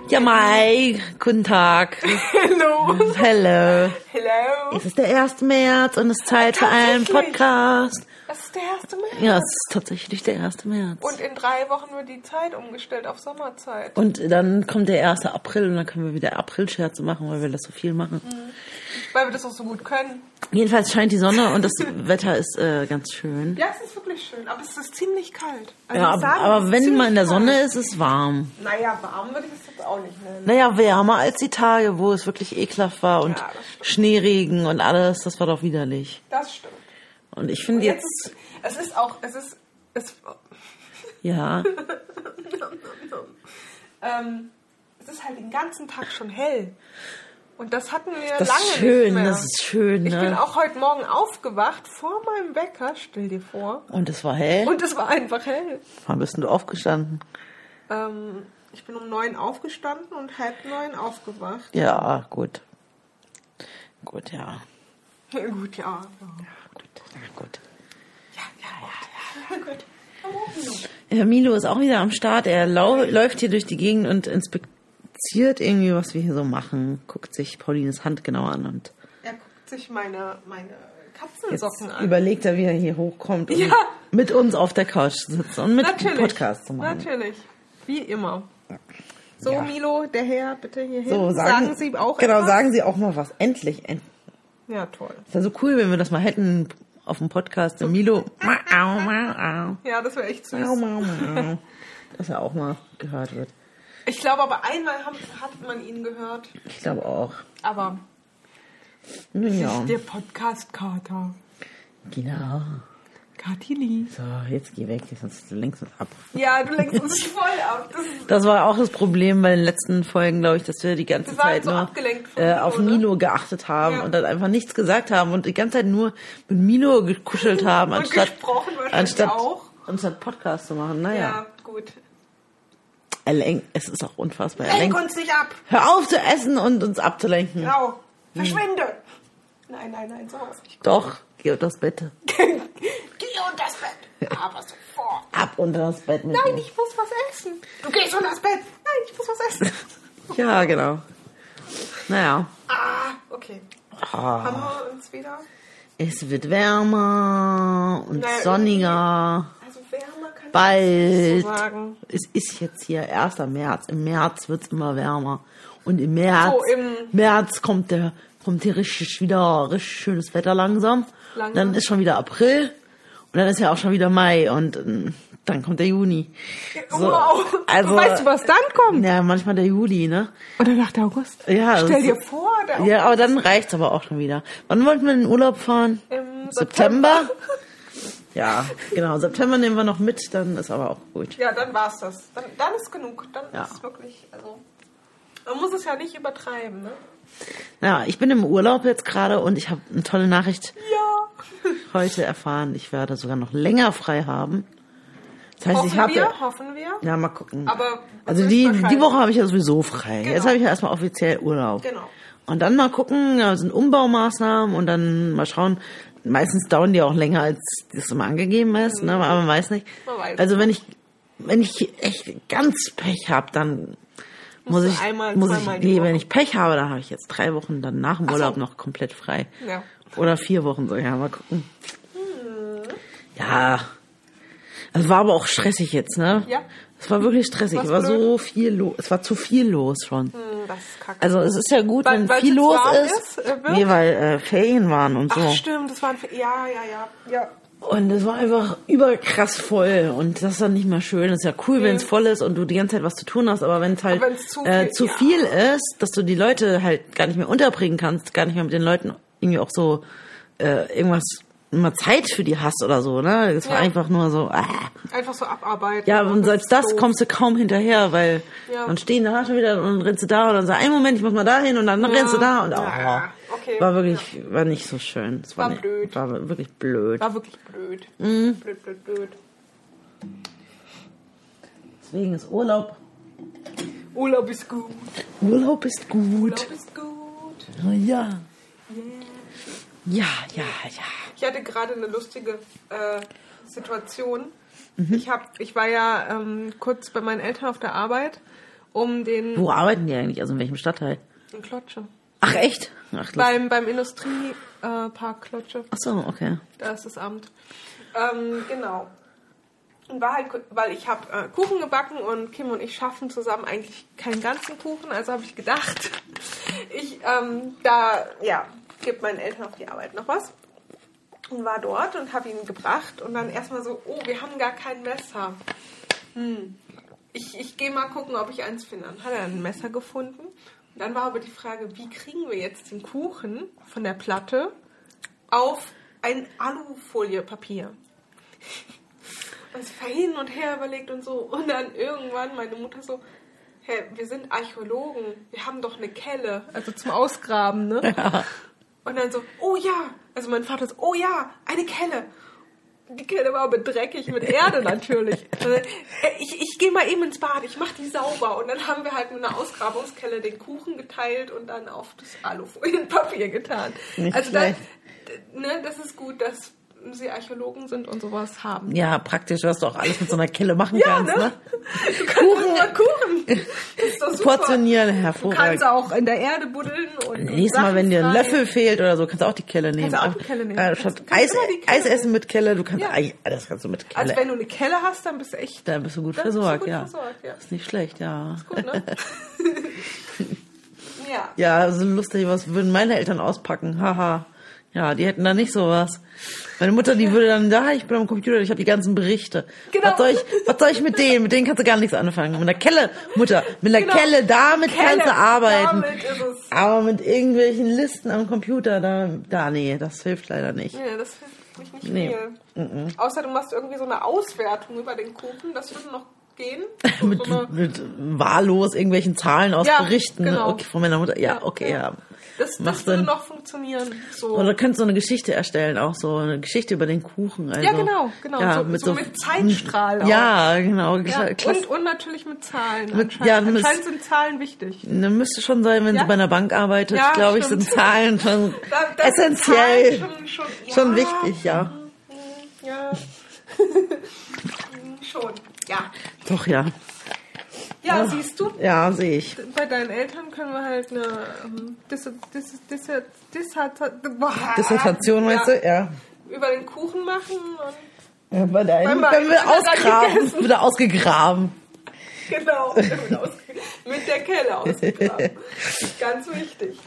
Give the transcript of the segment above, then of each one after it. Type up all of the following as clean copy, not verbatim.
Ja, Mai, guten Tag. Hello. Hello. Hello. Es ist der 1. März und es ist Zeit für einen Podcast. Das ist der 1. März. Ja, es ist tatsächlich der 1. März. Und in 3 Wochen wird die Zeit umgestellt auf Sommerzeit. Und dann kommt der 1. April und dann können wir wieder Aprilscherze machen, weil wir das so viel machen. Weil wir das auch so gut können. Jedenfalls scheint die Sonne und das Wetter ist ganz schön. Ja, es ist wirklich schön, aber es ist ziemlich kalt. Also Ja, ich sage, es aber ist wenn ziemlich man in der kalt. Sonne ist, ist es warm. Naja, warm würde ich es jetzt auch nicht nennen. Naja, wärmer als die Tage, wo es wirklich ekelhaft war und Ja, das stimmt. Schneeregen und alles, das war doch widerlich. Das stimmt. Und ich finde jetzt, Es ist ja, es ist halt den ganzen Tag schon hell. Und das hatten wir das lange ist schön, nicht mehr. das ist schön, Ich bin ne? auch heute Morgen aufgewacht vor meinem Wecker, stell dir vor. Und es war hell. Und es war einfach hell. Wann bist denn du aufgestanden? Ich bin um 9 aufgestanden und 8:30 aufgewacht. Ja, gut. Gut, ja. Ja, gut, ja. Gut, na gut. Ja, gut. Milo ist auch wieder am Start. Er läuft hier durch die Gegend und inspiziert irgendwie, was wir hier so machen. Guckt sich Paulines Hand genau an und Er guckt sich meine Katzensocken an. überlegt er, wie er hier hochkommt und Ja. mit uns auf der Couch zu sitzen und mit dem Natürlich. Podcast zu machen. Natürlich. Wie immer. So, Ja. Milo, der Herr, bitte hier hin. So, sagen Sie auch Genau, etwas? sagen Sie auch mal was. Endlich. Ja, toll. Es wäre so cool, wenn wir das mal hätten auf dem Podcast. Der Milo. Ja, das wäre echt süß. Dass er auch mal gehört wird. Ich glaube aber einmal hat man ihn gehört. Ich glaube auch. Aber Ja, der Podcast-Kater. genau. Katili. So, jetzt geh weg, sonst lenkst du uns ab. Ja, du lenkst uns voll ab. Das war auch das Problem bei den letzten Folgen, glaube ich, dass wir die ganze Wir waren Zeit so nur abgelenkt von Milo, auf ne? Milo geachtet haben Ja. und dann einfach nichts gesagt haben und die ganze Zeit nur mit Milo gekuschelt haben, Und gesprochen wahrscheinlich auch. anstatt Podcast zu machen. Naja, Ja, gut. es ist auch unfassbar. Lenk uns nicht ab. Hör auf zu essen und uns abzulenken. Grau. Verschwinde. Nein, so was nicht. Doch, geh unter das Bett. Geh unter das Bett. Aber sofort. Ab unter das Bett mit Nein, mir. ich muss was essen. Du gehst unter das Bett. Nein, ich muss was essen. Ja, genau. Naja. Okay. Ah. Haben wir uns wieder? Es wird wärmer und Naja, sonniger. Also wärmer kann Bald. ich so sagen. Es ist jetzt hier 1. März. Im März wird es immer wärmer. Und im März, So, im März kommt hier richtig schönes Wetter langsam. Dann ist schon wieder April. Und dann ist ja auch schon wieder Mai. Und dann kommt der Juni. So, Wow. also, Weißt du, was dann kommt? Ja, manchmal der Juli, ne? Oder nach der August? Ja, Stell dir das- vor, der Ja, aber dann reicht's aber auch schon wieder. Wann wollten wir in den Urlaub fahren? Im September? Ja, genau. September nehmen wir noch mit, dann ist aber auch gut. Ja, dann war's das. Dann ist genug. Dann Ja. ist es wirklich, also man muss es ja nicht übertreiben, ne? Ja, ich bin im Urlaub jetzt gerade und ich habe eine tolle Nachricht Ja. heute erfahren. Ich werde sogar noch länger frei haben. Das heißt, Hoffen wir. Ja, mal gucken. Aber also die Woche habe ich ja sowieso frei. Genau. Jetzt habe ich ja erstmal offiziell Urlaub. Genau. Und dann mal gucken, da sind Umbaumaßnahmen und dann mal schauen. Meistens dauern die auch länger, als das immer angegeben ist, ne? Aber man weiß nicht. Man weiß Also wenn ich echt ganz Pech habe, dann muss du ich, zweimal die nee, Woche. wenn ich Pech habe, dann habe ich jetzt 3 Wochen dann nach dem Ach so. Urlaub noch komplett frei. Ja. Oder 4 Wochen sogar, mal gucken. Ja. Es war aber auch stressig jetzt, ne? Ja. Es war wirklich stressig. Was Es war blöd? so viel los. Es war zu viel los schon. Das ist kacke. Also es ist ja gut, wenn Weil viel es los warm ist. wird? Nee, weil Ferien waren und so. Ach stimmt, das waren ja. Und es war einfach überkrass voll und das ist dann nicht mehr schön. Es ist ja cool, wenn es voll ist und du die ganze Zeit was zu tun hast, aber wenn es halt Aber wenn's zu ja. viel ist, dass du die Leute halt gar nicht mehr unterbringen kannst, gar nicht mehr mit den Leuten irgendwie auch so irgendwas immer Zeit für die hast oder so, ne? Es war Ja. einfach nur so, Einfach so abarbeiten. Ja, und selbst das ist doof. kommst du kaum hinterher, weil Ja. dann stehen da schon wieder und dann rennst du da und dann sagst, einen Moment, ich muss mal da hin und dann rennst du da und Ja, okay. war wirklich, war nicht so schön. Es War nicht, blöd. War wirklich blöd. War wirklich blöd. Blöd. Deswegen ist Urlaub. Urlaub ist gut. Urlaub ist gut. Urlaub ist gut. Oh, ja. Ja. Ich hatte gerade eine lustige Situation. Ich war ja kurz bei meinen Eltern auf der Arbeit um den... Wo arbeiten die eigentlich? Also in welchem Stadtteil? In Klotsche. Ach, echt? Ach, Beim Industriepark Klotsche. Ach so, okay. Da ist das Amt. Genau. Und war halt, weil ich habe Kuchen gebacken und Kim und ich schaffen zusammen eigentlich keinen ganzen Kuchen. Also habe ich gedacht, ich gebe meinen Eltern auf die Arbeit noch was. Und war dort und habe ihn gebracht. Und dann erstmal so, oh, wir haben gar kein Messer. Ich gehe mal gucken, ob ich eins finde. Dann hat er ein Messer gefunden. Und dann war aber die Frage, wie kriegen wir jetzt den Kuchen von der Platte auf ein Alufoliepapier? Und es war hin und her überlegt und so. Und dann irgendwann meine Mutter so, hey, wir sind Archäologen, wir haben doch eine Kelle, also zum Ausgraben, ne? Ja. Und dann so, oh ja, also mein Vater so, oh ja, eine Kelle. Die Kelle war aber dreckig mit Erde natürlich. Ich gehe mal eben ins Bad, ich mache die sauber. Und dann haben wir halt mit einer Ausgrabungskelle den Kuchen geteilt und dann auf das Alufolienpapier getan. Nicht also schlecht. das ist gut, dass sie Archäologen sind und sowas haben. Ja, praktisch, was du auch alles mit so einer Kelle machen Ja, kannst, ne? Du kannst immer Kuchen. Das ist doch super. Portionieren, Du hervorragend. kannst auch in der Erde buddeln und Nächstes Mal, wenn dir ein Sachen Löffel fehlt oder so, kannst du auch die Kelle nehmen. Kannst du auch die Kelle nehmen. Statt Kannst immer die Kelle Eis essen mit Kelle, du kannst Ja. alles kannst du mit Kelle. Also wenn du eine Kelle hast, dann bist du echt... Da bist du gut dann bist du versorgt, gut ja. versorgt, ja. Ist nicht schlecht, ja. Gut, ne? Ja. Ja, so lustig, was würden meine Eltern auspacken? Haha. Ja, die hätten da nicht sowas. Meine Mutter, die würde dann, ich bin am Computer, ich habe die ganzen Berichte. Genau. Was soll ich mit denen? Mit denen kannst du gar nichts anfangen. Mit der Kelle, Mutter, mit der Kelle, damit kannst du arbeiten. Damit ist es. Aber mit irgendwelchen Listen am Computer, nee, das hilft leider nicht. Ja, das hilft mich nicht Nee. viel. Außer du machst irgendwie so eine Auswertung über den Kuchen, das würde noch gehen. So mit wahllos irgendwelchen Zahlen aus Ja, Berichten. genau. Okay, von meiner Mutter. Ja, okay, ja. Das Macht würde Sinn. noch funktionieren. So. Oder du könntest so eine Geschichte erstellen, auch so eine Geschichte über den Kuchen. Also, Ja, genau. Ja, so mit Zeitstrahl auch. Ja, genau. Ja, Klasse. und natürlich mit Zahlen. Ja, Anscheinend sind Zahlen wichtig. Müsste schon sein, wenn Ja. sie bei einer Bank arbeitet, Ja, glaube ich, stimmt. sind Zahlen schon Da sind essentiell. Zahlen Schon wichtig, ja. Ja. Schon, ja. Doch, ja. Ja, siehst du? Ja, sehe ich. Bei deinen Eltern können wir halt eine Dissertation, meinst du? Ja. über den Kuchen machen. Und Ja, bei der einen Weil können wir man- ausgraben. Wieder ausgegraben. genau, mit der Kelle ausgegraben. Ganz wichtig.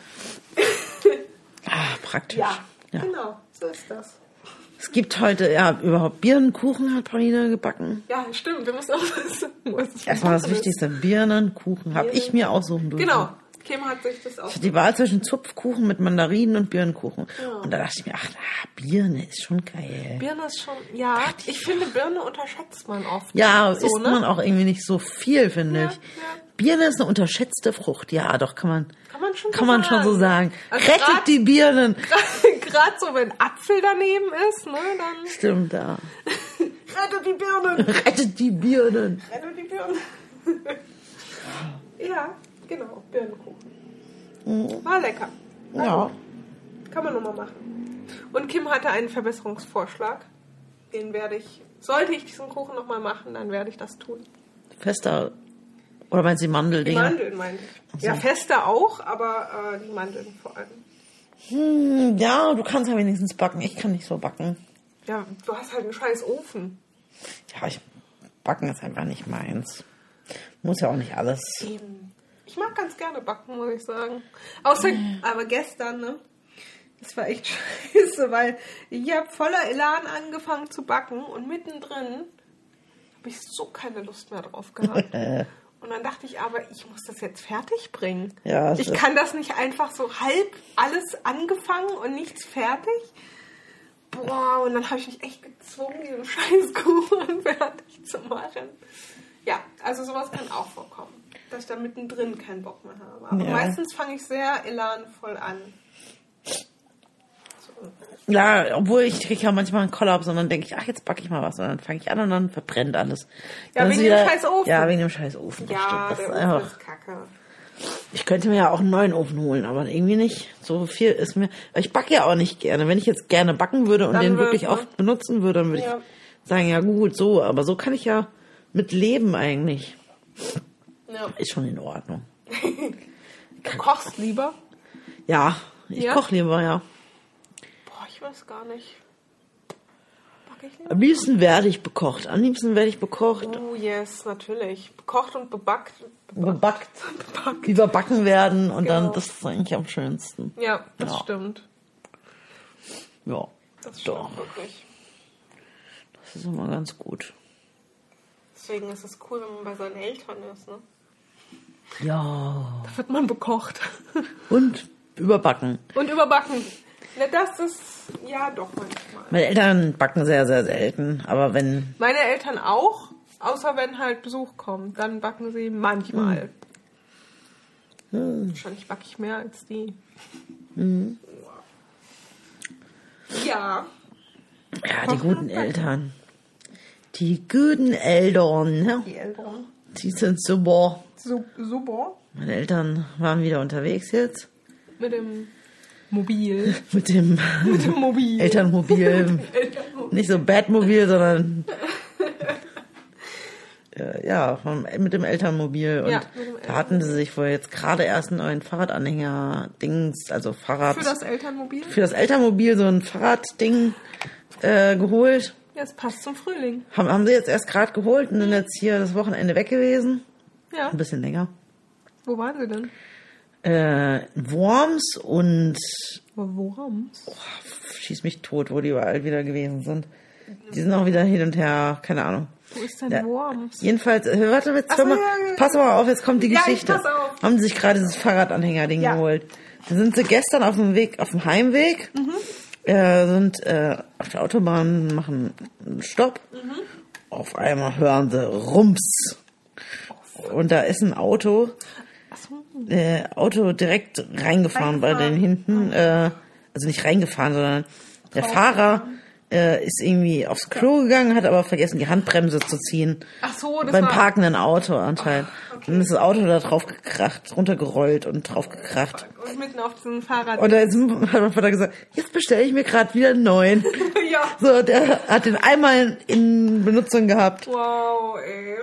Ah, praktisch. Ja, Ja. genau, so ist das. Es gibt heute, überhaupt Birnenkuchen hat Paulina gebacken. Ja, stimmt, wir müssen auch was Erstmal das Wichtigste, Birnenkuchen habe ich mir aussuchen dürfen. Genau, Kim hat sich das auch... Ich hatte die Wahl zwischen Zupfkuchen mit Mandarinen und Birnenkuchen. Ja. Und da dachte ich mir, Birne ist schon geil. Birne ist schon, ja, ich finde, Birne unterschätzt man oft. Ja, so, isst ne? man auch irgendwie nicht so viel, finde Ja, ich. ja. Birne ist eine unterschätzte Frucht. Ja, doch, kann man schon so sagen. Also Rettet die Birnen. Gerade so, wenn Apfel daneben ist, ne, dann... Stimmt, ja. Rettet die Birnen! Rettet die Birnen. Rettet die Birnen! Ja, genau, Birnenkuchen. War lecker. Ja. Kann man nochmal machen. Und Kim hatte einen Verbesserungsvorschlag. Den sollte ich diesen Kuchen nochmal machen, dann werde ich das tun. Fester. Oder meinst du die Mandeldinger? Die Mandeln meinte ich. Ja, fester auch, aber die Mandeln vor allem. Ja, du kannst ja wenigstens backen. Ich kann nicht so backen. Ja, du hast halt einen scheiß Ofen. Ja, backen ist einfach nicht meins. Muss ja auch nicht alles. Eben. Ich mag ganz gerne backen, muss ich sagen. Außer, aber gestern, ne? Das war echt scheiße, weil ich habe voller Elan angefangen zu backen und mittendrin habe ich so keine Lust mehr drauf gehabt. Und dann dachte ich aber, ich muss das jetzt fertig bringen. Ja, ich kann das nicht einfach so halb alles angefangen und nichts fertig. Boah, und dann habe ich mich echt gezwungen, diesen scheiß Kuchen fertig zu machen. Ja, also sowas kann auch vorkommen, dass ich da mittendrin keinen Bock mehr habe. Aber meistens fange ich sehr elanvoll an. So. Ja, obwohl ich kriege ja manchmal einen Kollaps und dann denke ich, jetzt backe ich mal was und dann fange ich an und dann verbrennt alles. Ja, dann wegen dem scheiß Ofen. Ja, wegen dem scheiß Ofen. Das Ja, stimmt. der Ofen ist kacke. Ich könnte mir ja auch einen neuen Ofen holen, aber irgendwie nicht. So viel ist mir... Ich backe ja auch nicht gerne. Wenn ich jetzt gerne backen würde und den wirklich oft benutzen würde, dann würde ich sagen, ja gut, so. Aber so kann ich ja mit leben eigentlich. Ja. Ist schon in Ordnung. Du kochst lieber? Ja, ich koche lieber, ja. Boah, ich weiß gar nicht. Backe ich lieber? Am liebsten werde ich bekocht. Oh yes, natürlich. Bekocht und bebackt. Bebackt. Lieber backen werden und Genau. dann, das ist eigentlich am schönsten. Ja, das Ja. stimmt. Ja, Das stimmt doch. wirklich. Das ist immer ganz gut. Deswegen ist es cool, wenn man bei seinen Eltern ist, ne? Ja. Da wird man bekocht. Und überbacken. Und überbacken. Na, das ist, ja doch manchmal. Meine Eltern backen sehr, sehr selten. Aber wenn, Meine Eltern auch, außer wenn halt Besuch kommt. Dann backen sie manchmal. Wahrscheinlich backe ich mehr als die. Ja. ja, die guten Eltern. Die guten Eltern, ne? Die Eltern. Die sind super. Super. Meine Eltern waren wieder unterwegs jetzt. Mit dem Mobil. Mit dem Mit dem Mobil. Elternmobil. Nicht so Batmobil, sondern mit dem Elternmobil. Und Ja, mit dem da hatten sie sich wohl jetzt gerade erst einen neuen Fahrradanhänger-Dings, also Fahrrad. Für das Elternmobil? Für das Elternmobil so ein Fahrradding geholt. Ja, es passt zum Frühling. Haben sie jetzt erst gerade geholt und sind jetzt hier das Wochenende weg gewesen. Ja. Ein bisschen länger. Wo waren sie denn? Worms und Worms? schieß mich tot, wo die überall wieder gewesen sind. Die sind auch wieder hin und her, keine Ahnung. Wo ist denn Ja. Worms? Jedenfalls, warte, jetzt hör Ach so, mal, ja. pass mal auf, jetzt kommt die Ja, ich Geschichte. pass auf. Haben sie sich gerade dieses Fahrradanhänger-Ding Ja. geholt. Da sind sie gestern auf dem Heimweg, sind auf der Autobahn, machen einen Stopp. Auf einmal hören sie Rums. Und da ist ein Auto direkt reingefahren bei den hinten. Also nicht reingefahren, sondern der Fahrer ist irgendwie aufs Klo gegangen, hat aber vergessen, die Handbremse zu ziehen. Ach so, das Beim war... parkenden Auto anscheinend. Und dann ist das Auto da drauf gekracht, runtergerollt und drauf gekracht. Und mitten auf diesem Fahrrad. Und da hat mein Vater gesagt, jetzt bestelle ich mir gerade wieder einen neuen. Ja. So, der hat den einmal in Benutzung gehabt. Wow, ey.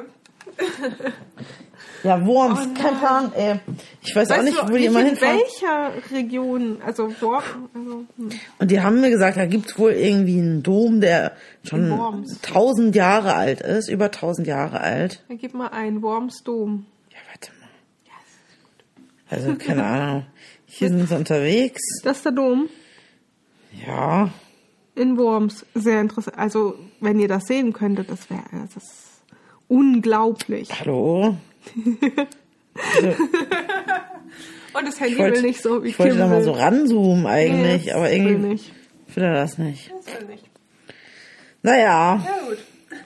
Ja, Worms, kein Plan, ey. Ich weiß auch nicht, wo die immer in hinfahren. welcher Region? Also Worms. Und die haben mir gesagt, da gibt's wohl irgendwie einen Dom, der schon In Worms. 1000 Jahre alt ist, über 1000 Jahre alt. Dann gib mal ein Wormsdom. Ja, warte mal. Also, keine Ahnung. Hier sind sie unterwegs. Das ist der Dom Ja. in Worms. Sehr interessant. Also, wenn ihr das sehen könntet, das ist unglaublich. Hallo? Und das Handy will nicht so, wie Ich wollte Kim da mal will. so ranzoomen eigentlich, Nee, aber das will irgendwie nicht. will er das nicht. Das will nicht. Naja, Ja, gut.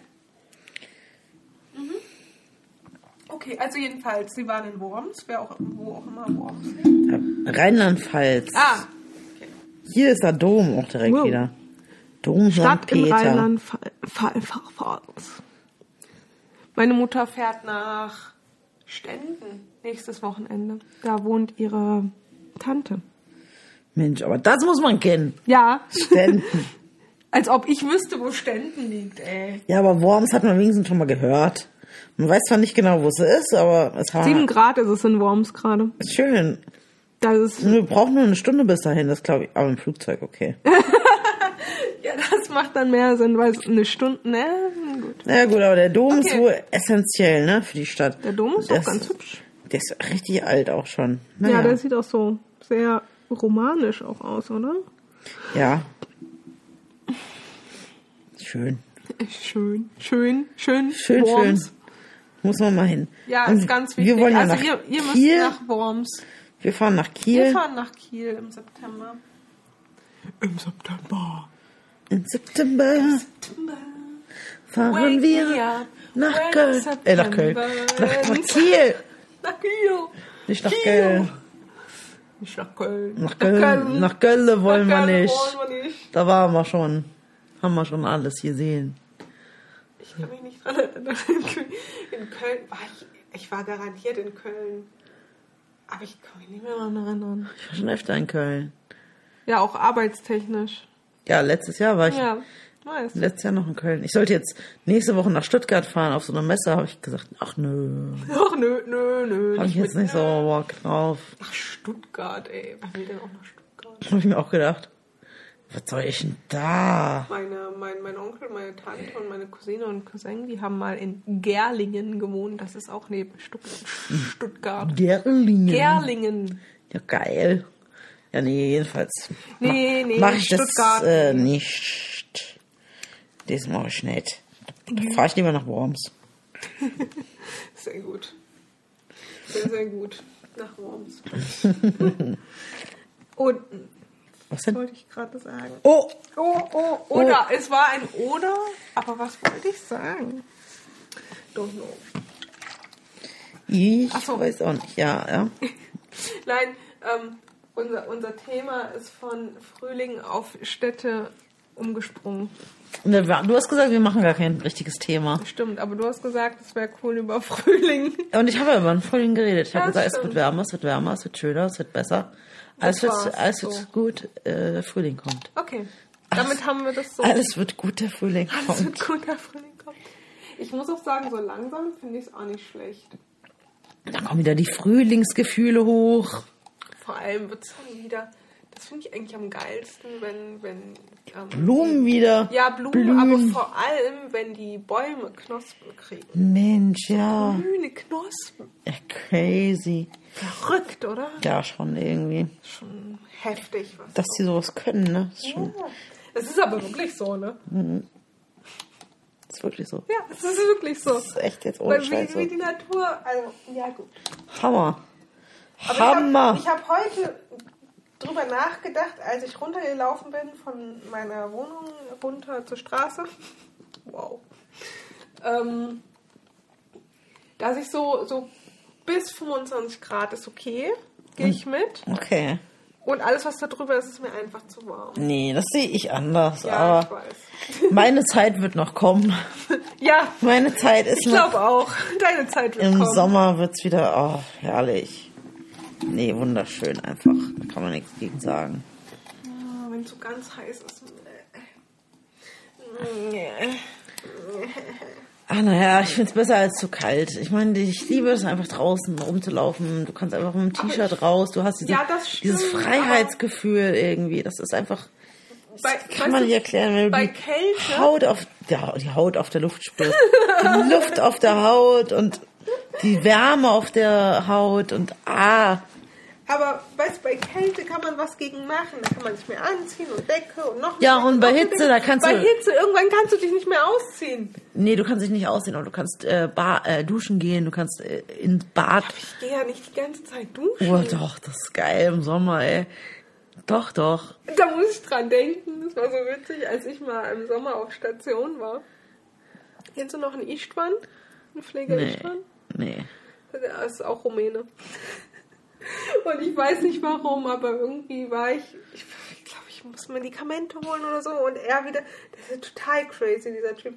Okay, also jedenfalls, sie waren in Worms, wo auch immer Worms ist. Rheinland-Pfalz. Ah, Hier ist der Dom auch direkt Wow. wieder. Dom St. Stadt in Peter. Rheinland-Pfalz. Meine Mutter fährt nach Stenden nächstes Wochenende. Da wohnt ihre Tante. Mensch, aber das muss man kennen. Ja, Stenden. als ob ich wüsste, wo Stenden liegt, ey. Ja, aber Worms hat man wenigstens schon mal gehört. Man weiß zwar nicht genau, wo es ist, aber es war 7 Grad ist es in Worms gerade. schön. Das ist, Wir brauchen nur eine Stunde bis dahin, das glaube ich. Aber im Flugzeug, okay. ja, das macht dann mehr Sinn, weil es eine Stunde, ne, gut. Na gut, aber der Dom ist Okay. wohl essentiell, ne, für die Stadt. Der Dom ist Der auch ganz hübsch. Der ist richtig alt auch schon. Ja, Naja. der sieht auch so sehr romanisch auch aus, oder? Ja. Schön. Schön. Schön, Worms. schön. Muss man mal hin. Ja, Und ist ganz wichtig. Wir wollen ja also nach ihr müsst Kiel. nach Worms. Wir fahren nach Wir Kiel. fahren nach Kiel im September. Im September. Im September fahren Wake me wir up nach when Köln. Nach Köln. Nach Kiel. Nach Kiel. Nicht nach Kiel. Köln. Nicht nach Köln. Nach Köln. Nach Köln wollen wir Nach Köln nicht. wollen wir nicht. Da waren wir schon. Haben wir schon alles gesehen. Ich kann mich nicht dran erinnern. In Köln war ich war garantiert in Köln. Aber ich kann mich nicht mehr daran erinnern. Ich war schon öfter in Köln. Ja, auch arbeitstechnisch. Ja, letztes Jahr war ich Ja. Weiß. Letztes Jahr noch in Köln. Ich sollte jetzt nächste Woche nach Stuttgart fahren auf so einer Messe. Habe ich gesagt, ach nö. Ach nö. Habe ich jetzt nicht so Bock drauf. Nach Stuttgart, ey. Wer will denn auch nach Stuttgart? Habe ich mir auch gedacht. Was soll ich denn da? Mein Onkel, meine Tante und meine Cousine und Cousin, die haben mal in Gerlingen gewohnt. Das ist auch neben Stuttgart. Gerlingen. Ja, geil. Ja, nee, jedenfalls. Nee, mach ich Stuttgart. Das nicht. Das mache ich nicht. Da fahre ich lieber nach Worms. Sehr gut. Sehr gut. Nach Worms. Und was denn? wollte ich gerade sagen? Oh! Oder. Es war ein Oder, aber was wollte ich sagen? Don't know. Ich Ach so. weiß auch nicht. Ja. Nein, unser Thema ist von Frühling auf Städte umgesprungen. Du hast gesagt, wir machen gar kein richtiges Thema. Stimmt, aber du hast gesagt, es wäre cool über Frühling. Und ich habe ja über den Frühling geredet. Ich habe gesagt, stimmt. es wird wärmer, es wird schöner, es wird besser. Alles wird gut, der Frühling kommt. Okay, damit haben wir das so. Alles wird gut, der Frühling kommt. Alles wird gut, der Frühling kommt. Ich muss auch sagen, so langsam finde ich es auch nicht schlecht. Dann kommen wieder die Frühlingsgefühle hoch. Vor allem wird es dann wieder, das finde ich eigentlich am geilsten, wenn Blumen wieder. Ja, Blumen, aber vor allem, wenn die Bäume Knospen kriegen. Mensch, ja. Grüne Knospen. Ja, crazy. Verrückt, oder? Ja, schon irgendwie. Schon heftig. Was Dass die sowas können, ne? Das ist schon, ja. Das ist aber wirklich so, ne? das ist wirklich so. Ja, es ist wirklich so. Das ist echt jetzt ohne Weil Scheiß wie so. die Natur, also, ja gut. Hammer. Aber Hammer. ich hab heute drüber nachgedacht, als ich runtergelaufen bin von meiner Wohnung runter zur Straße. Wow. Dass ich so bis 25 Grad ist okay, gehe ich mit. Okay. Und alles, was da drüber ist, ist mir einfach zu warm. Nee, das sehe ich anders. Ja, aber ich weiß. meine Zeit wird noch kommen. Ja, Meine Zeit ist ich noch. glaube auch. Deine Zeit wird Im kommen. Sommer wird's wieder, herrlich. Nee, wunderschön einfach. Da kann man nichts gegen sagen. Wenn es so ganz heiß ist. Naja, ich find's besser als zu kalt. Ich meine, ich liebe es einfach draußen rumzulaufen. Du kannst einfach mit dem T-Shirt raus. Du hast Ja, das stimmt, dieses Freiheitsgefühl irgendwie. Das ist einfach, kann man nicht erklären, wenn du bei die Kälte- Haut auf der Luft spürst. Die Luft auf der Haut und die Wärme auf der Haut und Aber weißt du, bei Kälte kann man was gegen machen. Da kann man sich mehr anziehen und Decke und noch Ja, mehr und bei noch Hitze, mehr. da kannst Bei du- Hitze, irgendwann kannst du dich nicht mehr ausziehen. nee, du kannst dich nicht aussehen, aber du kannst duschen gehen, du kannst ins Bad. Ich gehe ja nicht die ganze Zeit duschen. Oh doch, das ist geil im Sommer, ey. Doch. Da muss ich dran denken. Das war so witzig, als ich mal im Sommer auf Station war. Kennst du noch einen Istvan? Einen Pfleger Istvan? Nee. Der ist auch Rumäne. Und ich weiß nicht warum, aber irgendwie war ich glaube, ich muss Medikamente holen oder so. Und er wieder, das ist total crazy, dieser Typ.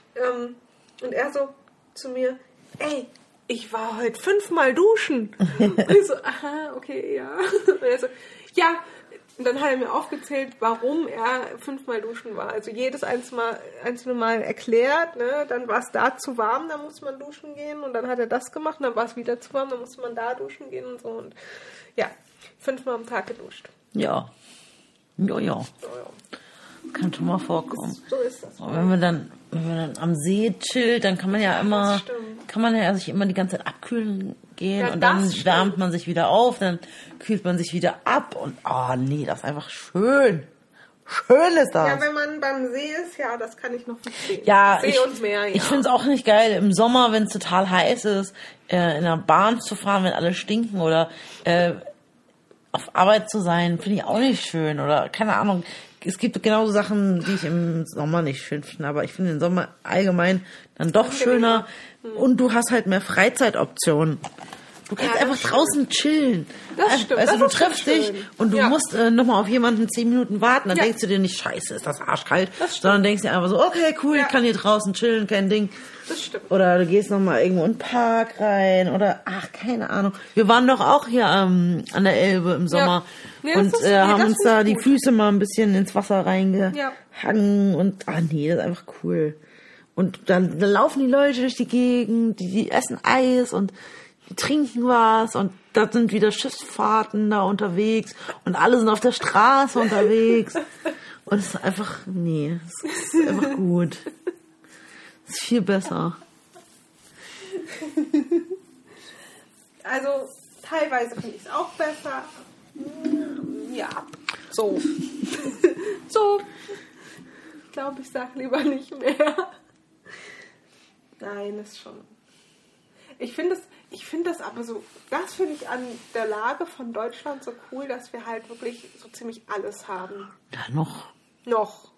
Und er so zu mir, ey, ich war heute 5-mal duschen. Und ich so, aha, okay, ja. Und er so, ja. Und dann hat er mir aufgezählt, warum er 5-mal duschen war. Also jedes einzelne Mal erklärt, ne? Dann war es da zu warm, da musste man duschen gehen. Und dann hat er das gemacht, und dann war es wieder zu warm, dann musste man da duschen gehen und so. Und ja, 5-mal am Tag geduscht. Ja. Ja. Kann schon mal vorkommen. So ist das. Und wenn man dann am See chillt, dann kann man ja immer, Das stimmt. kann man ja sich immer die ganze Zeit abkühlen gehen Ja, und dann das stimmt. wärmt man sich wieder auf, dann kühlt man sich wieder ab und nee, das ist einfach schön. Schön ist das. Ja, wenn man beim See ist, ja, das kann ich noch verstehen. Ja, See und Meer, ja. ich finde es auch nicht geil, im Sommer, wenn es total heiß ist, in der Bahn zu fahren, wenn alle stinken oder auf Arbeit zu sein, finde ich auch nicht schön oder keine Ahnung. Es gibt genauso Sachen, die ich im Sommer nicht schön finde, aber ich finde den Sommer allgemein dann doch schöner und du hast halt mehr Freizeitoptionen. Du kannst Ja, das einfach stimmt. draußen chillen. Das stimmt, Weißt du, das du ist triffst schön. dich und du Ja. musst nochmal auf jemanden 10 Minuten warten. Dann Ja. denkst du dir nicht, scheiße, ist das arschkalt. Das stimmt. Sondern denkst dir einfach so, okay, cool, Ja. ich kann hier draußen chillen, kein Ding. Das stimmt. Oder du gehst nochmal irgendwo in den Park rein oder, keine Ahnung. Wir waren doch auch hier an der Elbe im Sommer. Nee, und haben uns da die Füße mal ein bisschen ins Wasser reingehangen. Ja. Und, nee, das ist einfach cool. Und dann laufen die Leute durch die Gegend, die essen Eis und die trinken was und da sind wieder Schiffsfahrten da unterwegs und alle sind auf der Straße unterwegs. Und es ist einfach, es ist einfach gut. Es ist viel besser. Also, teilweise finde ich es auch besser. Ja, so. So. Ich glaube, ich sage lieber nicht mehr. Nein, ist schon... Ich finde das aber so... Das finde ich an der Lage von Deutschland so cool, dass wir halt wirklich so ziemlich alles haben. Ja, noch. Noch.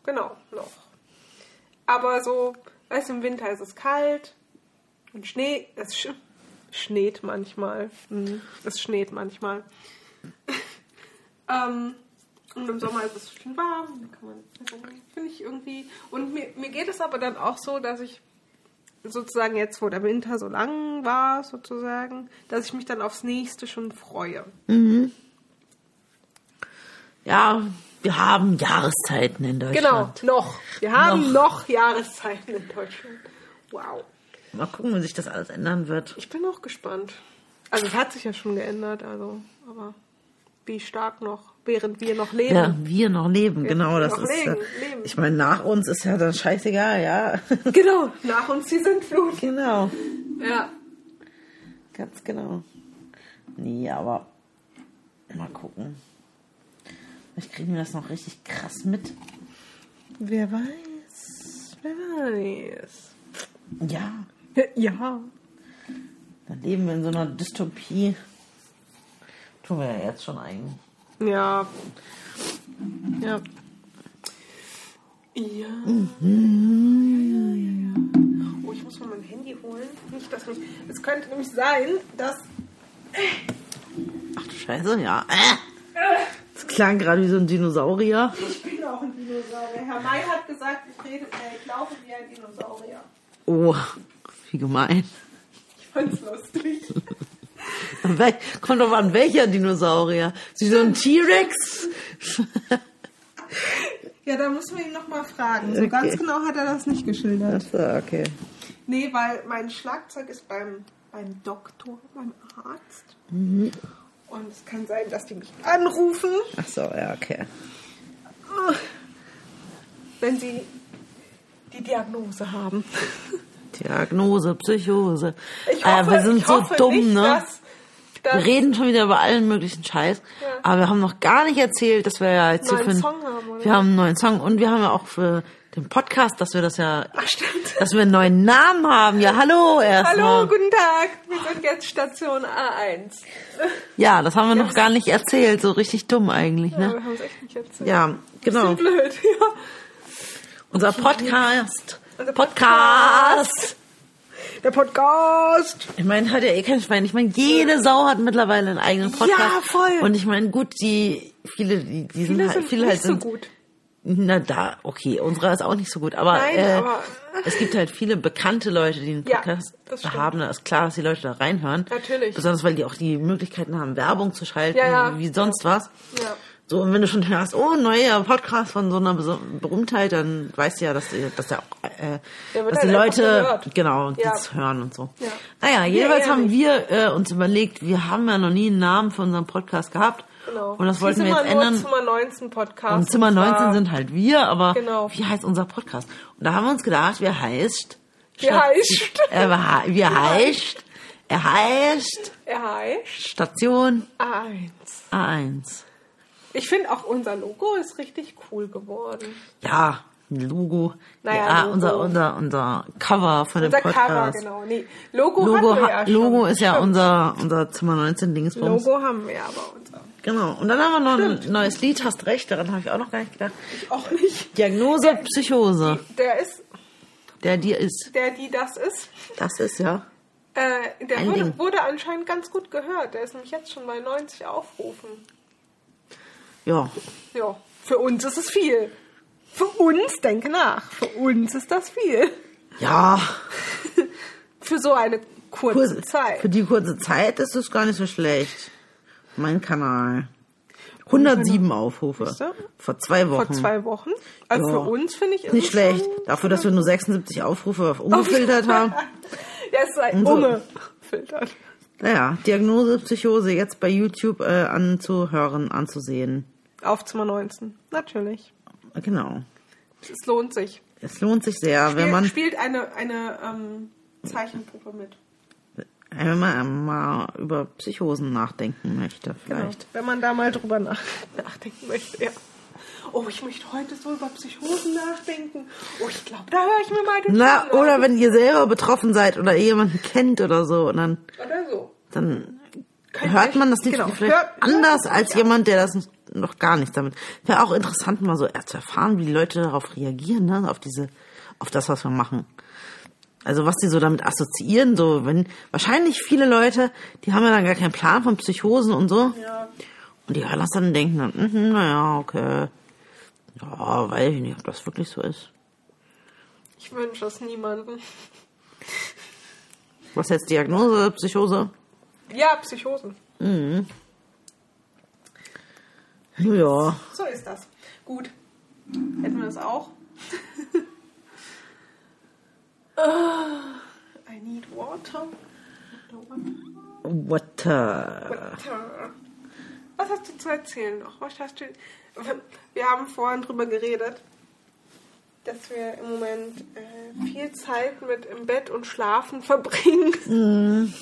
Aber so, weißt du, im Winter ist es kalt und Schnee... Es schneit manchmal. Es schneit manchmal. Und im Sommer ist es schön warm. Finde ich irgendwie... Und mir geht es aber dann auch so, dass ich sozusagen jetzt, wo der Winter so lang war, sozusagen, dass ich mich dann aufs nächste schon freue. Mhm. Ja, wir haben Jahreszeiten in Deutschland. Genau, noch. Wir haben noch Jahreszeiten in Deutschland. Wow. Mal gucken, wie sich das alles ändern wird. Ich bin auch gespannt. Also es hat sich ja schon geändert, aber wie stark noch, während wir noch leben. Ja, wir noch leben, genau. Das noch ist leben. Ich meine, nach uns ist ja dann scheißegal, ja. Genau, nach uns die Sintflut. Genau. Ja. Ganz genau. Nee, aber mal gucken. Vielleicht kriegen wir das noch richtig krass mit. Wer weiß. Ja. Ja. Dann leben wir in so einer Dystopie. Tun wir ja jetzt schon eigentlich. Ja. Ja. Ja. Oh, ich muss mal mein Handy holen. Nicht, dass mich... Es könnte nämlich sein, dass... Ach du Scheiße, ja. Das klang gerade wie so ein Dinosaurier. Ich bin auch ein Dinosaurier. Herr May hat gesagt, ich laufe wie ein Dinosaurier. Oh, wie gemein. Ich fand's lustig. Kommt doch an, welcher Dinosaurier? Sie so ein T-Rex? Ja, da müssen wir ihn noch mal fragen. So Okay. ganz genau hat er das nicht geschildert. Achso, okay. Nee, weil mein Schlagzeug ist beim Doktor, beim Arzt. Mhm. Und es kann sein, dass die mich anrufen, Achso, ja, okay. wenn sie die Diagnose haben. Diagnose, Psychose. Ich hoffe, wir sind ich so hoffe dumm, nicht, ne? dass Wir reden schon wieder über allen möglichen Scheiß. Ja. Aber wir haben noch gar nicht erzählt, dass wir ja jetzt Neuen Song haben, oder? Wir haben einen neuen Song und wir haben ja auch für den Podcast, dass wir das ja, Ach, stimmt. dass wir einen neuen Namen haben. Ja, hallo erstmal. Hallo, guten Tag. Wir sind jetzt Station A1. Ja, das haben wir noch gar nicht erzählt. So richtig dumm eigentlich, Ja, ne? wir haben es echt nicht erzählt. Ja, genau. So blöd, ja. Unser Podcast. Unser Podcast. Der Podcast. Ich meine, hat ja eh kein Schwein. Ich meine, jede Sau hat mittlerweile einen eigenen Podcast. Ja, voll. Und ich meine, gut, viele sind halt, viele halt nicht so gut. Na da, okay, unsere ist auch nicht so gut, aber, Nein, aber es gibt halt viele bekannte Leute, die einen Ja, Podcast das stimmt. haben. Da ist klar, dass die Leute da reinhören. Natürlich. Besonders, weil die auch die Möglichkeiten haben, Werbung zu schalten, Ja. wie sonst was. Ja. So, und wenn du schon hörst, oh, ein neuer Podcast von so einer Berühmtheit, dann weißt du ja, dass die halt Leute, einfach gehört. genau, Ja. das hören und so. Ja. Naja, jedenfalls ehrlich. haben wir uns überlegt, wir haben ja noch nie einen Namen für unseren Podcast gehabt. Genau. Und das wollten wir jetzt Hieß immer ändern. nur Zimmer 19 Podcast. Und Zimmer 19 sind halt wir, aber Genau. wie heißt unser Podcast? Und da haben wir uns gedacht, er heißt Station A1. Ich finde auch unser Logo ist richtig cool geworden. Ja, ein Logo. Naja, ja, Logo. unser Cover von dem Unser Podcast. Cover, genau. Nee, Logo haben wir ja schon. Logo ist ja Stimmt. unser Zimmer 19 Dingsbums. Logo haben wir aber unser. Genau. Und dann haben wir noch ein neues Lied, hast recht, daran habe ich auch noch gar nicht gedacht. Ich auch nicht. Diagnose, Psychose. Der ist, Die ist. die das ist. Das ist, ja. Der Ein Ding. wurde anscheinend ganz gut gehört. Der ist nämlich jetzt schon bei 90 Aufrufen. Ja. Ja, für uns ist es viel. Für uns, denke nach, für uns ist das viel. Ja. Für so eine kurze Zeit. Für die kurze Zeit ist es gar nicht so schlecht. Mein Kanal. 107 Aufrufe. Siehst du? Vor 2 Wochen. Vor 2 Wochen. Also Ja. für uns, finde ich, ist Nicht es schlecht. schon- Dafür, dass wir nur 76 Aufrufe auf ungefiltert haben. Ja, es sei Und so. ungefiltert. Naja, Diagnose Psychose jetzt bei YouTube anzuhören, anzusehen. Auf Zimmer 19. Natürlich. Genau. Es lohnt sich. Es lohnt sich sehr, wenn man Spielt eine Zeichenpuppe mit. mal über Psychosen nachdenken möchte, vielleicht. Genau. Wenn man da mal drüber nachdenken möchte, ja. Oh, ich möchte heute so über Psychosen nachdenken. Oh, ich glaube, da höre ich mir mal den Na, Film an. oder wenn ihr selber betroffen seid oder jemanden kennt oder so, und Oder so. dann Könnt hört ihr- man das nicht genau. vielleicht Hört anders es als euch jemand, der das noch gar nichts damit. Wäre auch interessant, mal so zu erfahren, wie die Leute darauf reagieren, ne? Auf das, was wir machen. Also was die so damit assoziieren, so wenn wahrscheinlich viele Leute, die haben ja dann gar keinen Plan von Psychosen und so. Ja. Und die hören das dann und denken dann, naja, okay. Ja, weiß ich nicht, ob das wirklich so ist. Ich wünsche es niemandem. Was jetzt Diagnose, Psychose? Ja, Psychosen. Ja. So ist das. Gut. Hätten wir das auch? I need water. Water. Was hast du zu erzählen noch? Was hast du... Wir haben vorhin drüber geredet, dass wir im Moment viel Zeit mit im Bett und Schlafen verbringen.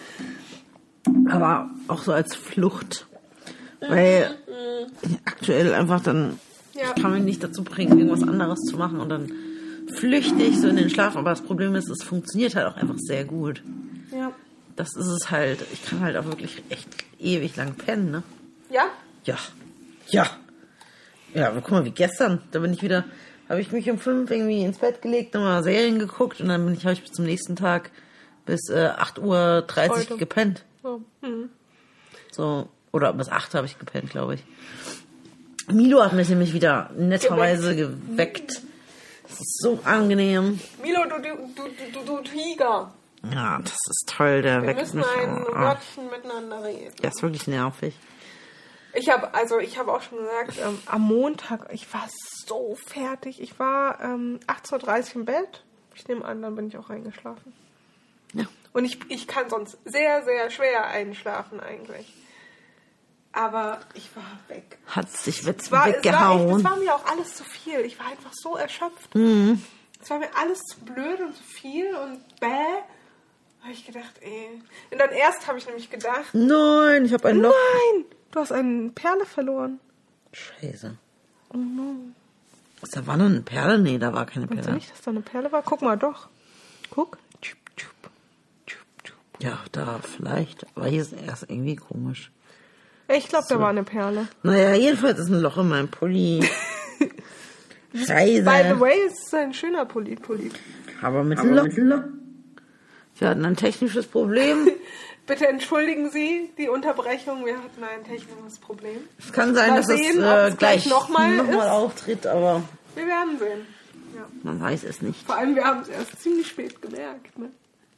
Aber auch so als Flucht. Weil aktuell einfach dann, Ja. ich kann mich nicht dazu bringen, irgendwas anderes zu machen und dann flüchte ich so in den Schlaf. Aber das Problem ist, es funktioniert halt auch einfach sehr gut. Ja. Das ist es halt. Ich kann halt auch wirklich echt ewig lang pennen, ne? Ja? Ja. Ja. Ja, aber guck mal, wie gestern. Da bin ich wieder, habe ich mich um 5 irgendwie ins Bett gelegt, nochmal Serien geguckt und dann habe ich bis zum nächsten Tag bis 8:30 Uhr Heute. gepennt. So. So, oder bis 8 habe ich gepennt, glaube ich. Milo hat mich nämlich wieder netterweise geweckt. Das ist so angenehm. Milo, du Tiger. Ja, das ist toll, der Wir weckt müssen mich. ein Oh, Wörtchen miteinander reden. der ist wirklich nervig. Ich habe auch schon gesagt, am Montag, ich war so fertig. Ich war 18:30 Uhr im Bett. Ich nehme an, dann bin ich auch eingeschlafen. Ja. Und ich kann sonst sehr, sehr schwer einschlafen eigentlich. Aber ich war weg. Hat sich Es war weggehauen. mir auch alles zu viel. Ich war einfach so erschöpft. Es war mir alles zu blöd und zu viel und bäh. Da habe ich gedacht, ey. Und dann erst habe ich nämlich gedacht, Nein, ich habe ein Loch. nein, du hast eine Perle verloren. Scheiße. Oh no. Ist da war noch eine Perle? Nee, da war keine Meinst du Perle. nicht, dass da eine Perle war? Guck mal, doch. Guck. Tschup, tschup. Tschup, tschup. Ja, da vielleicht. Aber hier ist erst irgendwie komisch. Ich glaube, da war eine Perle. Naja, jedenfalls ist ein Loch in meinem Pulli. Scheiße. By the way, es ist ein schöner Pulli. Aber mit Loch. Wir hatten ein technisches Problem. Bitte entschuldigen Sie die Unterbrechung. Wir hatten ein technisches Problem. Es kann sein, Mal dass sehen, es ob es gleich gleich nochmal ist. auftritt, aber Wir werden sehen. Ja. man weiß es nicht. Vor allem, wir haben es erst ziemlich spät gemerkt. Ne?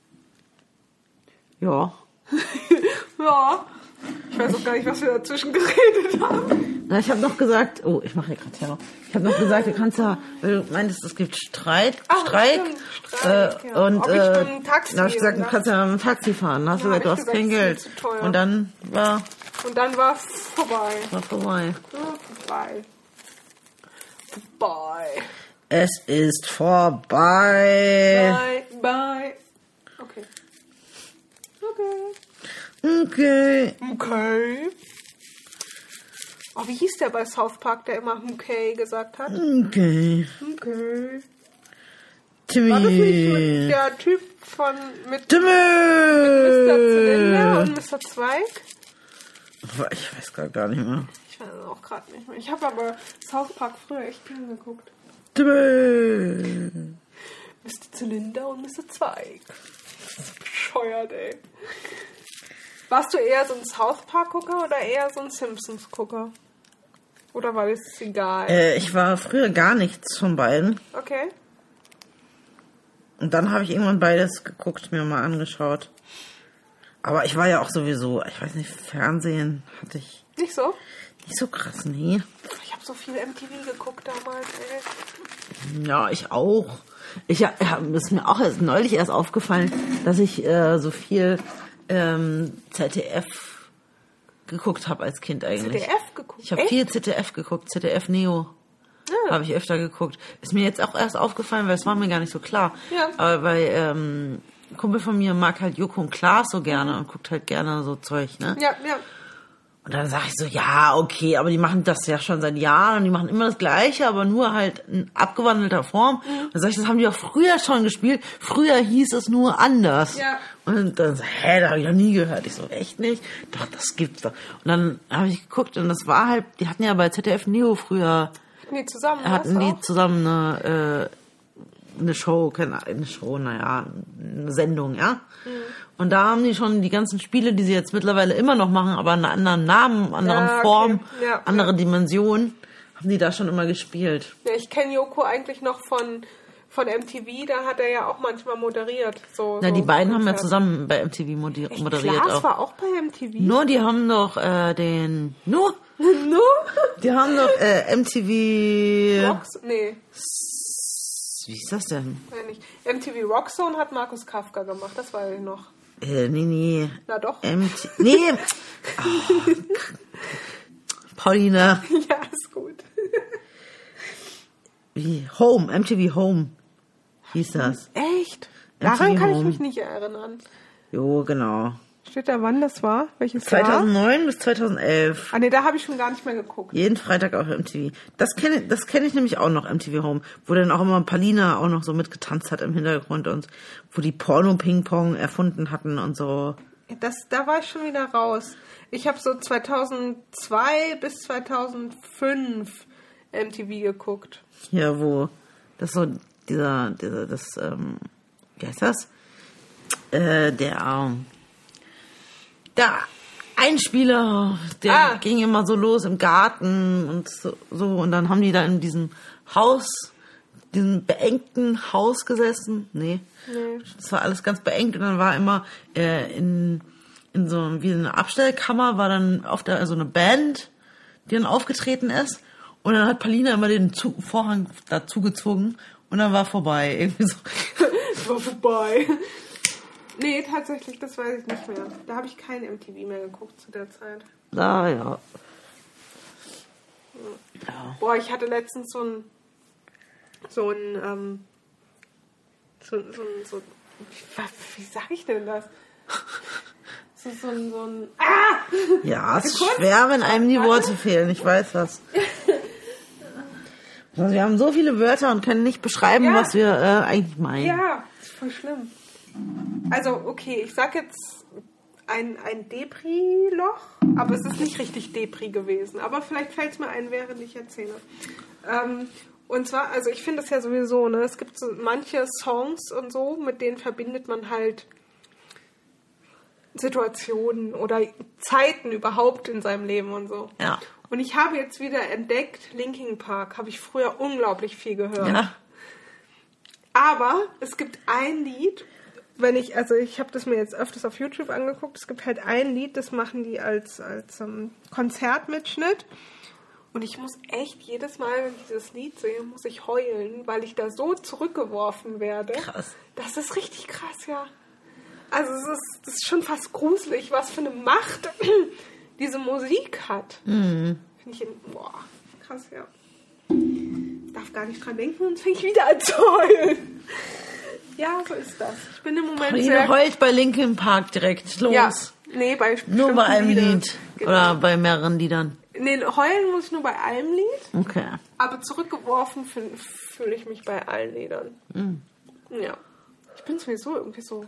Ja. Ja. Ich weiß auch gar nicht, was wir dazwischen geredet haben. Na, ich habe noch gesagt, oh, ich mache hier gerade Terror. Ich habe noch gesagt, du kannst ja, weil du meintest, es gibt Streik. Stimmt, Streik, ja. Und Ob ich mit dem Taxi da habe ich gesagt, du oder? kannst ja mit dem Taxi fahren. Da hast du Ja, gesagt, du hab ich hast kein gesagt, Geld. ist mir zu teuer. Und dann war war vorbei. vorbei. Ja, vorbei. Es ist vorbei. Bye, bye. Okay. Okay. Okay. Oh, wie hieß der bei South Park, der immer okay gesagt hat? Okay. Okay. War das nicht Timmy. der Typ mit Timmy. Mr. Zylinder und Mr. Zweig? Ich weiß gar nicht mehr. Ich weiß es auch gerade nicht mehr. Ich habe aber South Park früher echt gerne geguckt. Timmy. Mr. Zylinder und Mr. Zweig. Das ist so bescheuert, ey. Warst du eher so ein South Park-Gucker oder eher so ein Simpsons-Gucker? Oder war das egal? Ich war früher gar nichts von beiden. Okay. Und dann habe ich irgendwann beides geguckt, mir mal angeschaut. Aber ich war ja auch sowieso, ich weiß nicht, Fernsehen hatte ich. Nicht so? Nicht so krass, nee. Ich habe so viel MTV geguckt damals, ey. Ja, ich auch. Ist mir auch neulich erst aufgefallen, dass ich so viel ZDF geguckt habe als Kind eigentlich. ZDF geguckt? Ich habe viel ZDF geguckt, ZDF Neo. Habe ich öfter geguckt. Ist mir jetzt auch erst aufgefallen, weil es war mir gar nicht so klar. Ja. Aber weil ein Kumpel von mir mag halt Joko und Klaas so gerne und guckt halt gerne so Zeug, ne? Ja, ja. Und dann sage ich so, ja, okay, aber die machen das ja schon seit Jahren und die machen immer das Gleiche, aber nur halt in abgewandelter Form. Dann sage ich, das haben die auch früher schon gespielt. Früher hieß es nur anders. Ja. Und dann so, da habe ich noch nie gehört. Ich so, echt nicht? Doch, das gibt's doch. Und dann habe ich geguckt und das war halt, die hatten ja bei ZDF Neo früher... Hatten die zusammen eine Show, eine Sendung, ja. Und da haben die schon die ganzen Spiele, die sie jetzt mittlerweile immer noch machen, aber einen anderen Namen, anderen Form, andere Dimension, haben die da schon immer gespielt. Ja, ich kenne Joko eigentlich noch von MTV, da hat er ja auch manchmal moderiert. Die beiden haben ja zusammen bei MTV moderiert. Klaas war auch bei MTV? Nur, die haben doch die haben doch MTV... Nee. Wie ist das denn? Nicht. MTV Rockzone hat Markus Kafka gemacht, das weiß ich noch. Nee. Na doch. Nee. Paulina. Ja, ist gut. Wie? MTV Home hieß das. Echt? Daran kann ich mich nicht erinnern. Jo, genau. Steht da, wann das war? Welches 2009 Jahr? bis 2011. Ah, nee, da habe ich schon gar nicht mehr geguckt. Jeden Freitag auf MTV. Das kenn ich nämlich auch noch, MTV Home. Wo dann auch immer Paulina auch noch so mitgetanzt hat im Hintergrund und wo die Porno-Ping-Pong erfunden hatten und so. Da war ich schon wieder raus. Ich habe so 2002 bis 2005 MTV geguckt. Ja, wo das so wie heißt das? Der Einspieler, der ging immer so los im Garten und so und dann haben die da in diesem beengten Haus gesessen. Nee. Das war alles ganz beengt und dann war immer in so wie eine Abstellkammer war dann so eine Band, die dann aufgetreten ist und dann hat Paulina immer den Vorhang dazu gezogen und dann war vorbei. Irgendwie so. War vorbei. Nee, tatsächlich, das weiß ich nicht mehr. Da habe ich kein MTV mehr geguckt zu der Zeit. Ah, ja. Boah, ich hatte letztens wie sag ich denn das? Ja, es ist schwer, wenn einem die Worte fehlen. Ich weiß das. Also wir haben so viele Wörter und können nicht beschreiben, was wir eigentlich meinen. Ja, ist voll schlimm. Also, okay, ich sag jetzt ein Depri-Loch, aber es ist nicht richtig Depri gewesen. Aber vielleicht fällt es mir ein, während ich erzähle. Und zwar, also ich finde das ja sowieso, ne? Es gibt so manche Songs und so, mit denen verbindet man halt Situationen oder Zeiten überhaupt in seinem Leben und so. Ja. Und ich habe jetzt wieder entdeckt, Linkin Park, habe ich früher unglaublich viel gehört. Ja. Aber es gibt ein Lied, ich habe das mir jetzt öfters auf YouTube angeguckt, es gibt halt ein Lied, das machen die als Konzertmitschnitt. Und ich muss echt jedes Mal, wenn ich dieses Lied sehe, muss ich heulen, weil ich da so zurückgeworfen werde. Krass. Das ist richtig krass, ja. Also das ist schon fast gruselig, was für eine Macht diese Musik hat. Mhm. Finde ich, krass, ja. Darf gar nicht dran denken, sonst fange ich wieder an zu heulen. Ja, so ist das. Ich bin im Moment Paulina heult bei Linkin Park direkt. Los. Ja, nee, nur bei einem Lied. Genau. Oder bei mehreren Liedern. Nee, heulen muss ich nur bei einem Lied. Okay. Aber zurückgeworfen fühle ich mich bei allen Liedern. Mhm. Ja. Ich bin sowieso irgendwie so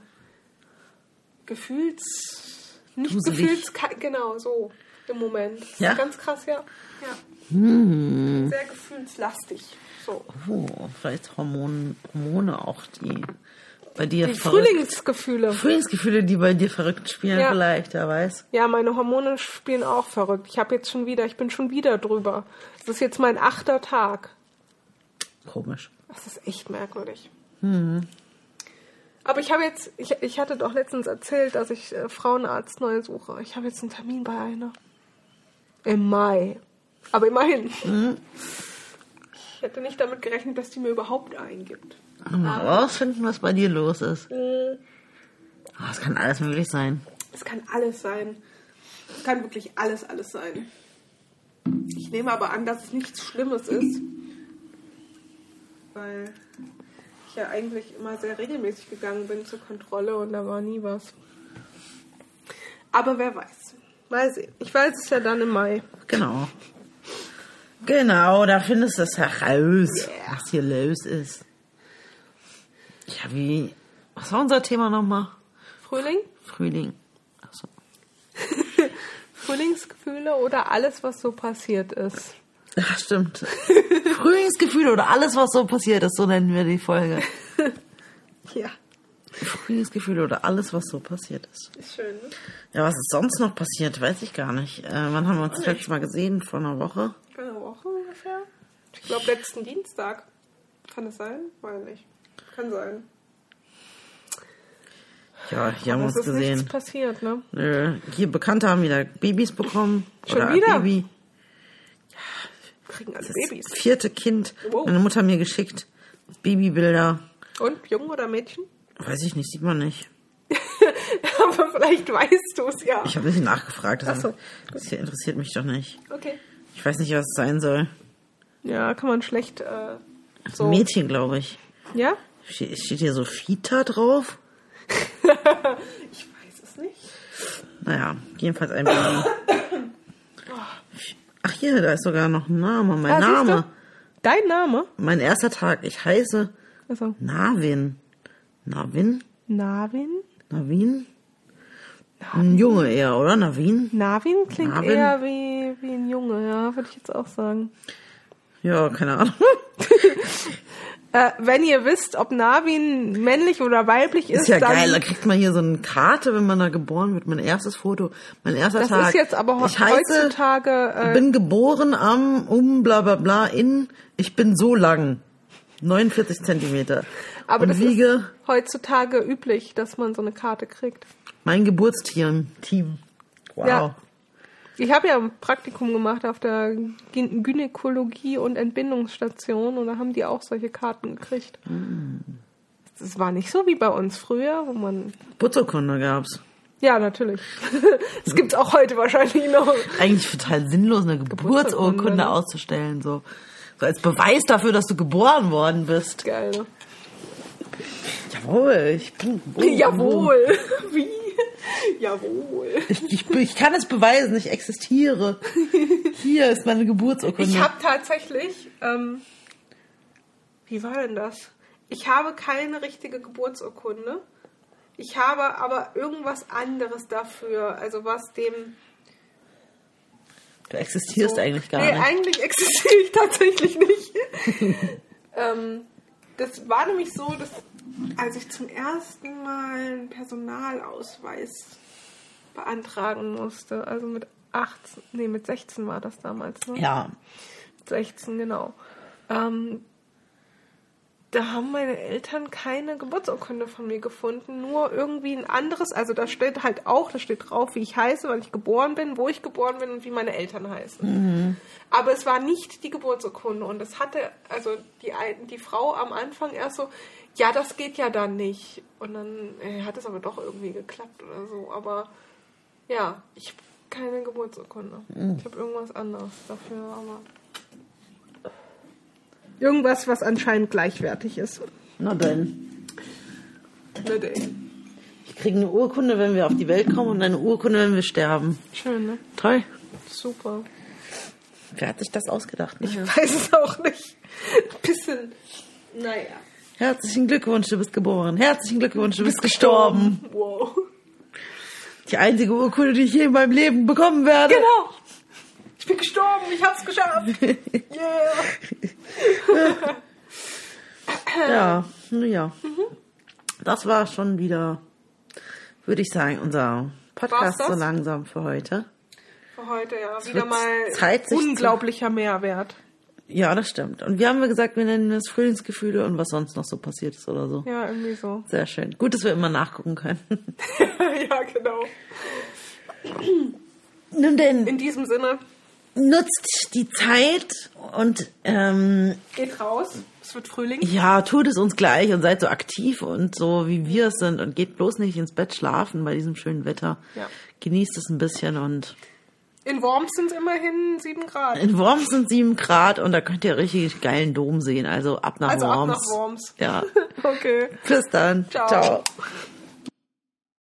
genau, so im Moment. Das ist ganz krass, ja. Mhm. Sehr gefühlslastig. So. Oh, vielleicht Hormone auch, die bei dir die Frühlingsgefühle, die bei dir verrückt spielen, vielleicht, wer weiß. Ja, meine Hormone spielen auch verrückt. Ich bin schon wieder drüber. Das ist jetzt mein 8. Tag. Komisch. Das ist echt merkwürdig. Mhm. Aber ich hatte doch letztens erzählt, dass ich Frauenarzt neu suche. Ich habe jetzt einen Termin bei einer. Im Mai. Aber immerhin. Ich hätte nicht damit gerechnet, dass die mir überhaupt eingibt. Mal rausfinden, was bei dir los ist. Es kann alles möglich sein. Es kann alles sein. Es kann wirklich alles sein. Ich nehme aber an, dass es nichts Schlimmes ist. Weil ich ja eigentlich immer sehr regelmäßig gegangen bin zur Kontrolle und da war nie was. Aber wer weiß. Mal sehen. Ich weiß es ja dann im Mai. Genau, da findest du es heraus, was hier los ist. Ja, was war unser Thema nochmal? Frühling. Achso. Frühlingsgefühle oder alles, was so passiert ist. Ja, stimmt. Frühlingsgefühle oder alles, was so passiert ist, so nennen wir die Folge. Ja. Frühlingsgefühle oder alles, was so passiert ist. Ist schön, ne? Ja, was ist sonst noch passiert, weiß ich gar nicht. Wann haben wir uns das letzte Mal gesehen? Vor einer Woche? Vor einer Woche ungefähr? Ich glaube, letzten Dienstag. Kann es sein? Weiß nicht. Kann sein. Ja, hier haben wir uns gesehen. Es ist nichts passiert, ne? Nö. Hier Bekannte haben wieder Babys bekommen. Schon oder wieder? Ein Baby. Kriegen alle Das Babys. 4. Kind. Wow. Meine Mutter hat mir geschickt. Babybilder. Und? Jungen oder Mädchen? Weiß ich nicht, sieht man nicht. Aber vielleicht weißt du es ja. Ich habe nicht nachgefragt. Ach so. Das hier interessiert mich doch nicht. Okay. Ich weiß nicht, was es sein soll. Ja, kann man schlecht so... Mädchen, glaube ich. Ja? Steht hier so Fita drauf? Ich weiß es nicht. Naja, jedenfalls ein Baby. Ach hier, da ist sogar noch ein Name. Mein Name. Dein Name? Mein erster Tag. Ich heiße Also. Navin. Navin? Ein Junge eher, oder? Navin Klingt eher wie ein Junge, ja, würde ich jetzt auch sagen. Ja, keine Ahnung. Wenn ihr wisst, ob Navin männlich oder weiblich ist, Ist ja dann geil, da kriegt man hier so eine Karte, wenn man da geboren wird. Mein erstes Foto, mein erster Tag. Das ist jetzt aber heutzutage... bin geboren bla bla bla ich bin so lang. 49 Zentimeter. Aber und das wiege ist heutzutage üblich, dass man so eine Karte kriegt. mein Geburtsteam. Wow. Ja. Ich habe ja ein Praktikum gemacht auf der Gynäkologie- und Entbindungsstation und da haben die auch solche Karten gekriegt. Das war nicht so wie bei uns früher, wo man... Geburtsurkunde gab's. Ja, natürlich. Das gibt's auch heute wahrscheinlich noch. Eigentlich total sinnlos, eine Geburtsurkunde auszustellen. So als Beweis dafür, dass du geboren worden bist. Geil, ne? Jawohl, ich bin geboren. Jawohl. Wie? Jawohl. Ich kann es beweisen, ich existiere. Hier ist meine Geburtsurkunde. Ich habe tatsächlich, wie war denn das? Ich habe keine richtige Geburtsurkunde. Ich habe aber irgendwas anderes dafür, also was dem... Du existierst eigentlich gar nicht. Nee, eigentlich existiere ich tatsächlich nicht. Das war nämlich so, dass als ich zum ersten Mal einen Personalausweis beantragen musste, also mit 16 war das damals, ne? Ja. 16, genau. Da haben meine Eltern keine Geburtsurkunde von mir gefunden, nur irgendwie ein anderes, also da steht drauf, wie ich heiße, wann ich geboren bin, wo ich geboren bin und wie meine Eltern heißen. Mhm. Aber es war nicht die Geburtsurkunde und das hatte, also die Frau am Anfang erst so, ja, das geht ja dann nicht. Und dann hat es aber doch irgendwie geklappt oder so, aber ja, ich habe keine Geburtsurkunde. Ich habe irgendwas anderes dafür, aber... Irgendwas, was anscheinend gleichwertig ist. Na denn. Ich kriege eine Urkunde, wenn wir auf die Welt kommen und eine Urkunde, wenn wir sterben. Schön, ne? Toll. Super. Wer hat sich das ausgedacht? Ich weiß es auch nicht. Ein bisschen, naja. Herzlichen Glückwunsch, du bist geboren. Herzlichen Glückwunsch, du bist gestorben. Wow. Die einzige Urkunde, die ich je in meinem Leben bekommen werde. Genau. Ich bin gestorben, ich hab's geschafft. Yeah. Ja. Das war schon wieder, würde ich sagen, unser Podcast so langsam für heute. Für heute, ja. Wieder mal Zeit, unglaublicher Mehrwert. Ja, das stimmt. Und wir haben gesagt, wir nennen das Frühlingsgefühle und was sonst noch so passiert ist oder so. Ja, irgendwie so. Sehr schön. Gut, dass wir immer nachgucken können. Ja, genau. Nun denn. In diesem Sinne. nutzt die Zeit und Geht raus, es wird Frühling. ja, tut es uns gleich und seid so aktiv und so, wie wir es sind und geht bloß nicht ins Bett schlafen bei diesem schönen Wetter. Ja. Genießt es ein bisschen und In Worms sind es immerhin 7 Grad. in Worms sind 7 Grad und da könnt ihr richtig geilen Dom sehen, also ab nach Also Worms. ab nach Worms. Ja, Okay. bis dann. Ciao. Ciao.